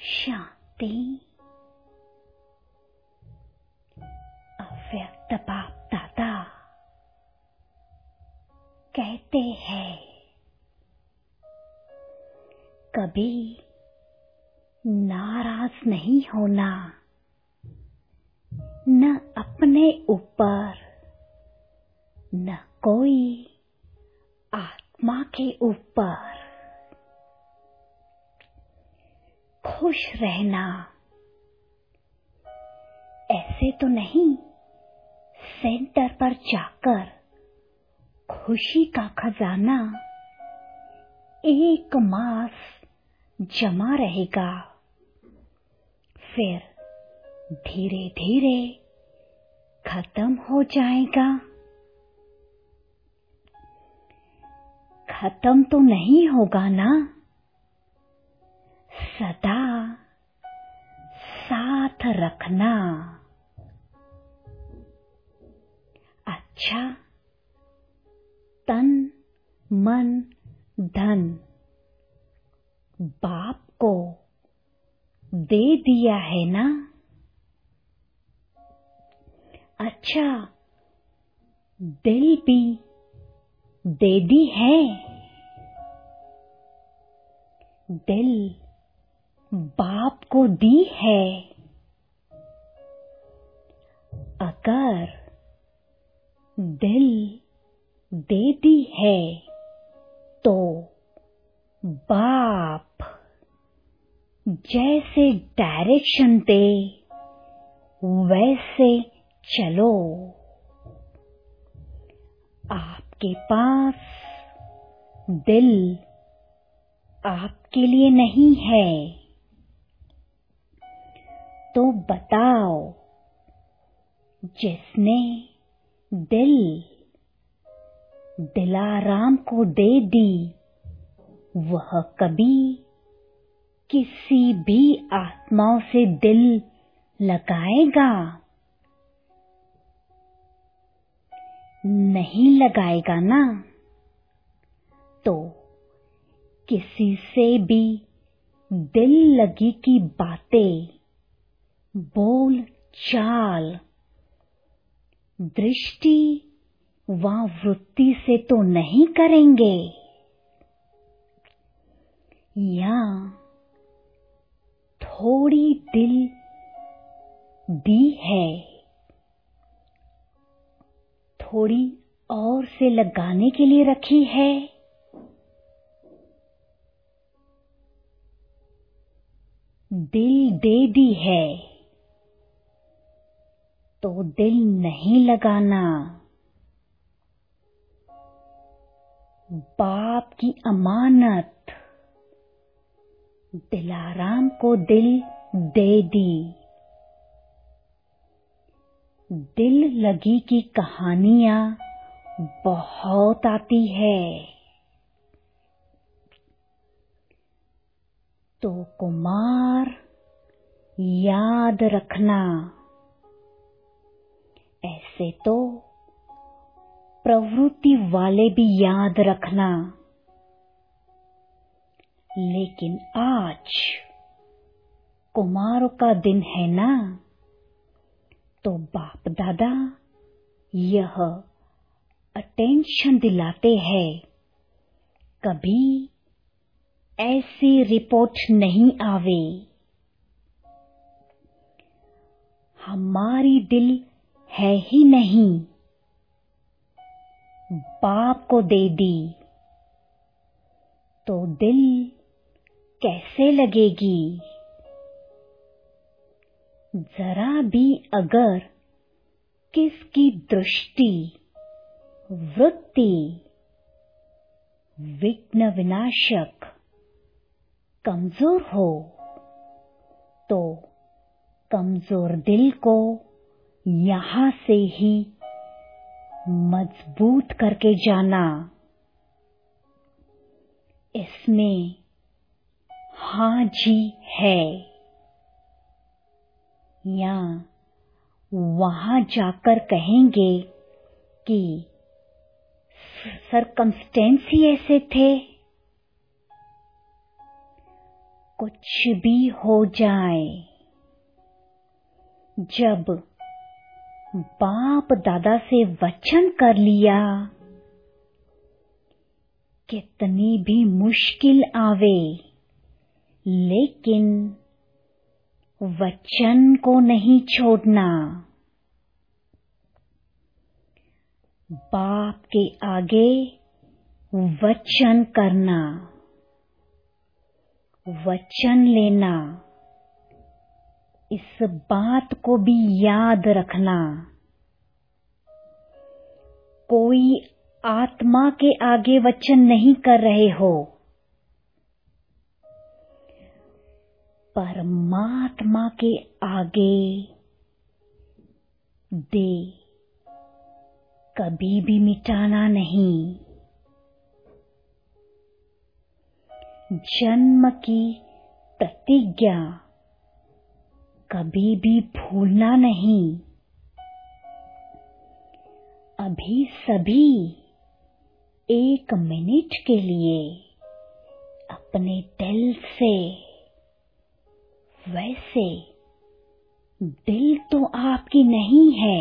शांति। अव्यक्त बाप दादा कहते हैं, कभी नाराज नहीं होना, न अपने ऊपर न कोई आत्मा के ऊपर। खुश रहना। ऐसे तो नहीं सेंटर पर जाकर खुशी का खजाना एक मास जमा रहेगा, फिर धीरे धीरे खत्म हो जाएगा। खत्म तो नहीं होगा ना, सदा साथ रखना। अच्छा, तन मन धन बाप को दे दिया है ना। अच्छा, दिल भी दे दी है। दिल बाप को दी है। अगर दिल दे दी है तो बाप जैसे डायरेक्शन दे वैसे चलो। आपके पास दिल आपके लिए नहीं है तो बताओ, जिसने दिल दिलाराम को दे दी वह कभी किसी भी आत्माओं से दिल लगाएगा? नहीं लगाएगा ना। तो किसी से भी दिल लगी की बातें, बोल चाल, दृष्टि व वृत्ति से तो नहीं करेंगे। या थोड़ी दिल दी है, थोड़ी और से लगाने के लिए रखी है। दिल दे दी है तो दिल नहीं लगाना। बाप की अमानत दिलाराम को दिल दे दी। दिल लगी की कहानियां बहुत आती है। तो कुमार याद रखना, ऐसे तो प्रवृत्ति वाले भी याद रखना, लेकिन आज कुमारों का दिन है ना, तो बाप दादा यह अटेंशन दिलाते हैं, कभी ऐसी रिपोर्ट नहीं आवे। हमारी दिल है ही नहीं, बाप को दे दी, तो दिल कैसे लगेगी? जरा भी अगर किसकी दृष्टि, वृत्ति विघ्न विनाशक कमजोर हो तो कमजोर दिल को यहाँ से ही मजबूत करके जाना। इसमें हाँ जी है, या वहां जाकर कहेंगे कि सरकमस्टेंस ही ऐसे थे। कुछ भी हो जाए, जब बाप दादा से वचन कर लिया, कितनी भी मुश्किल आवे, लेकिन वचन को नहीं छोड़ना। बाप के आगे वचन करना, वचन लेना, इस बात को भी याद रखना। कोई आत्मा के आगे वचन नहीं कर रहे हो, परमात्मा के आगे दे कभी भी मिटाना नहीं। जन्म की प्रतिज्ञा कभी भी भूलना नहीं। अभी सभी 1 मिनट के लिए अपने दिल से, वैसे दिल तो आपकी नहीं है,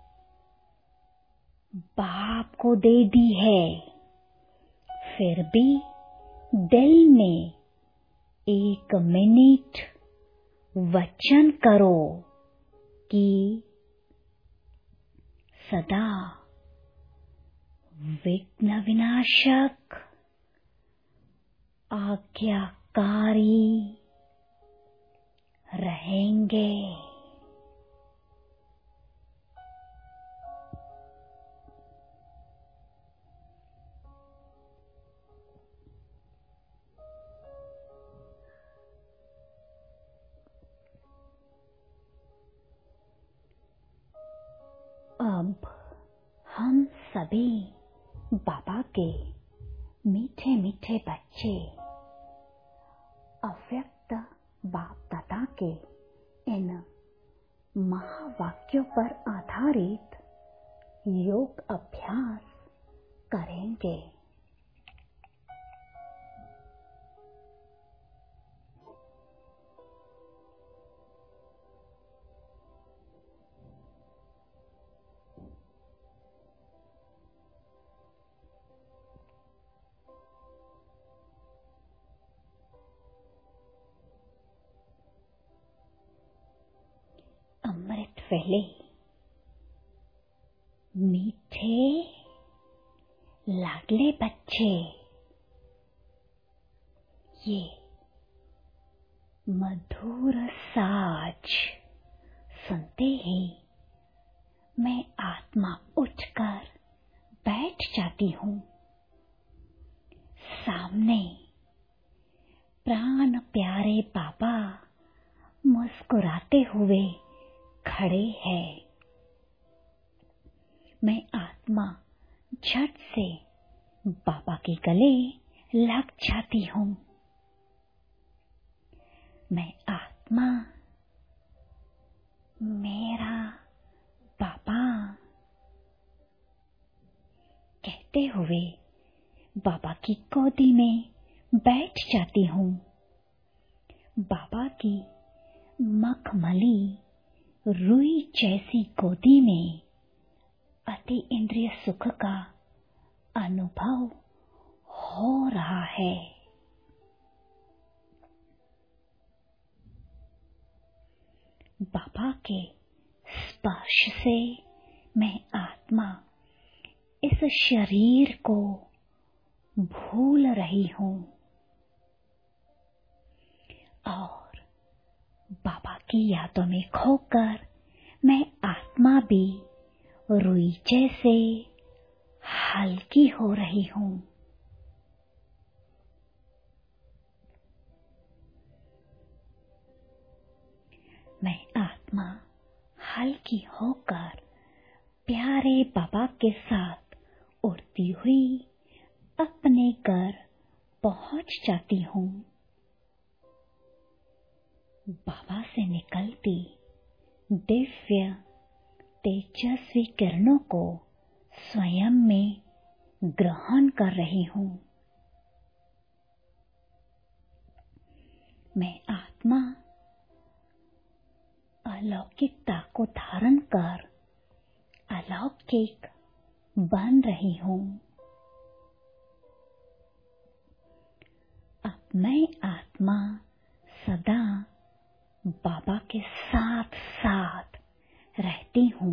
बाप को दे दी है, फिर भी दिल में 1 मिनट वचन करो कि सदा विघ्न विनाशक आज्ञाकारी रहेंगे। अब हम सभी बाबा के मीठे मीठे बच्चे, अव्यक्त बाप दादा के इन महावाक्यों पर आधारित योग अभ्यास करेंगे। अमृत वेले मीठे लाडले बच्चे, ये मधुर साज सुनते ही मैं आत्मा उठकर बैठ जाती हूँ। सामने प्राण प्यारे बाबा मुस्कुराते हुए खड़े हैं। मैं आत्मा झट से बाबा के गले लग जाती हूँ। मैं आत्मा, मेरा बाबा कहते हुए बाबा की गोदी में बैठ जाती हूँ। बाबा की मखमली रुई जैसी गोदी में अति इंद्रिय सुख का अनुभव हो रहा है। बाबा के स्पर्श से मैं आत्मा इस शरीर को भूल रही हूँ और बाबा की यादों में खोकर मैं आत्मा भी रुई जैसे हल्की हो रही हूँ। मैं आत्मा हल्की होकर प्यारे बाबा के साथ उड़ती हुई अपने घर पहुंच जाती हूँ। बाबा से निकलती दिव्य तेजस्वी किरणों को स्वयं में ग्रहण कर रही हूँ। मैं आत्मा अलौकिकता को धारण कर अलौकिक बन रही हूँ। अब मैं आत्मा सदा बाबा के साथ साथ रहती हूँ।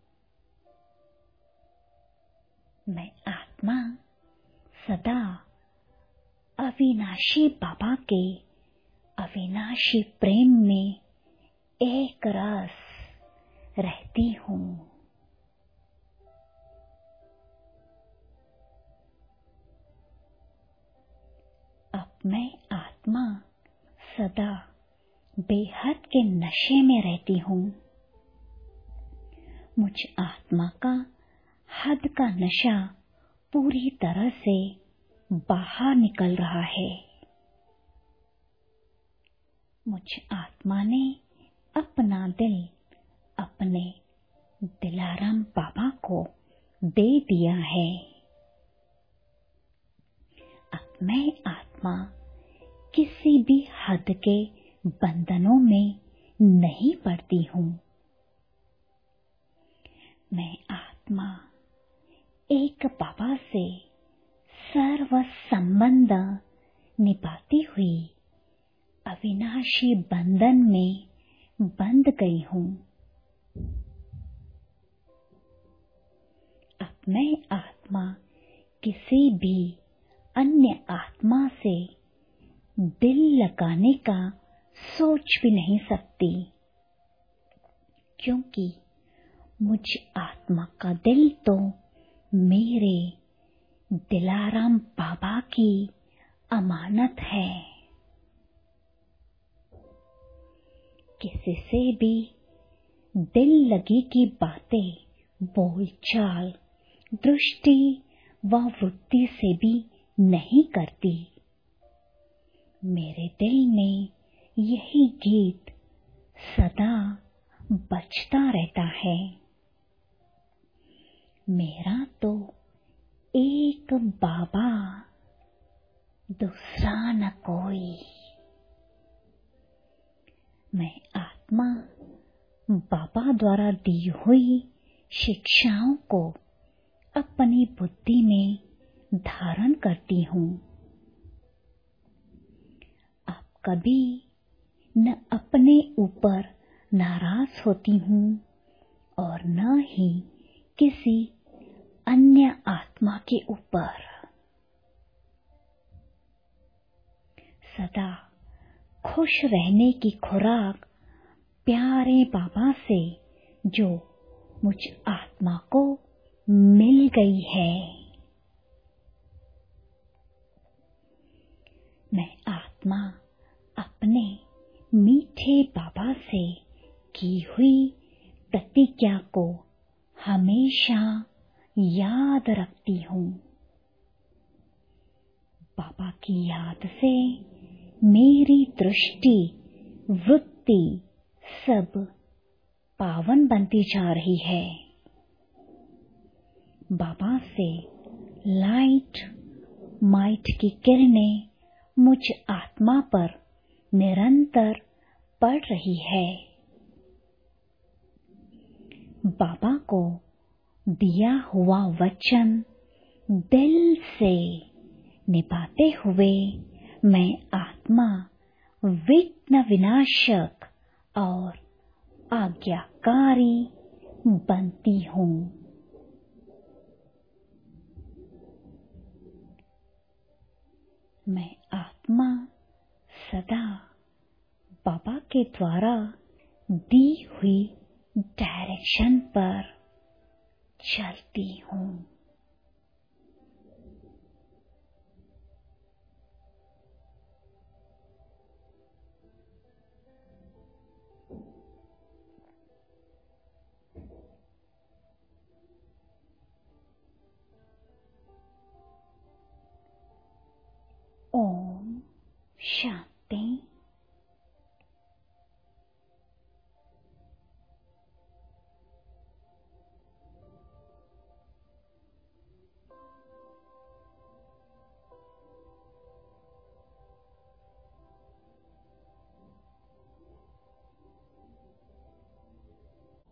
मैं आत्मा सदा अविनाशी बाबा के अविनाशी प्रेम में एक रस रहती हूँ। अब मैं आत्मा सदा बेहद के नशे में रहती हूँ। मुझ आत्मा का हद का नशा पूरी तरह से बाहर निकल रहा है। मुझ आत्मा ने अपना दिल अपने दिलाराम बाबा को दे दिया है। अब मैं आत्मा किसी भी हद के बंधनों में नहीं पड़ती हूँ। मैं आत्मा एक बाबा से सर्व संबंध निभाती हुई अविनाशी बंधन में बंध गई हूँ। अब मैं आत्मा किसी भी अन्य आत्मा से दिल लगाने का सोच भी नहीं सकती, क्योंकि मुझ आत्मा का दिल तो मेरे दिलाराम बाबा की अमानत है। किसी से भी दिल लगी की बातें, बोलचाल, दृष्टि व वृत्ति से भी नहीं करती। मेरे दिल में यही गीत सदा बजता रहता है। मेरा तो एक बाबा, दूसरा न कोई। मैं आत्मा बाबा द्वारा दी हुई शिक्षाओं को अपनी बुद्धि में धारण करती हूँ। अब कभी न अपने ऊपर नाराज होती हूँ और न ही किसी अन्य आत्मा के ऊपर। सदा खुश रहने की खुराक प्यारे बाबा से जो मुझ आत्मा को मिल गई है। मैं आत्मा अपने मीठे बाबा से की हुई प्रतिज्ञा को हमेशा याद रखती हूँ। बाबा की याद से मेरी दृष्टि, वृत्ति सब पावन बनती जा रही है। बाबा से लाइट माइट की किरणें मुझ आत्मा पर निरंतर पड़ रही है। बाबा को दिया हुआ वचन दिल से निभाते हुए मैं आत्मा विघ्न विनाशक और आज्ञाकारी बनती हूँ। मैं आत्मा सदा बाबा के द्वारा दी हुई डायरेक्शन पर चलती हूँ।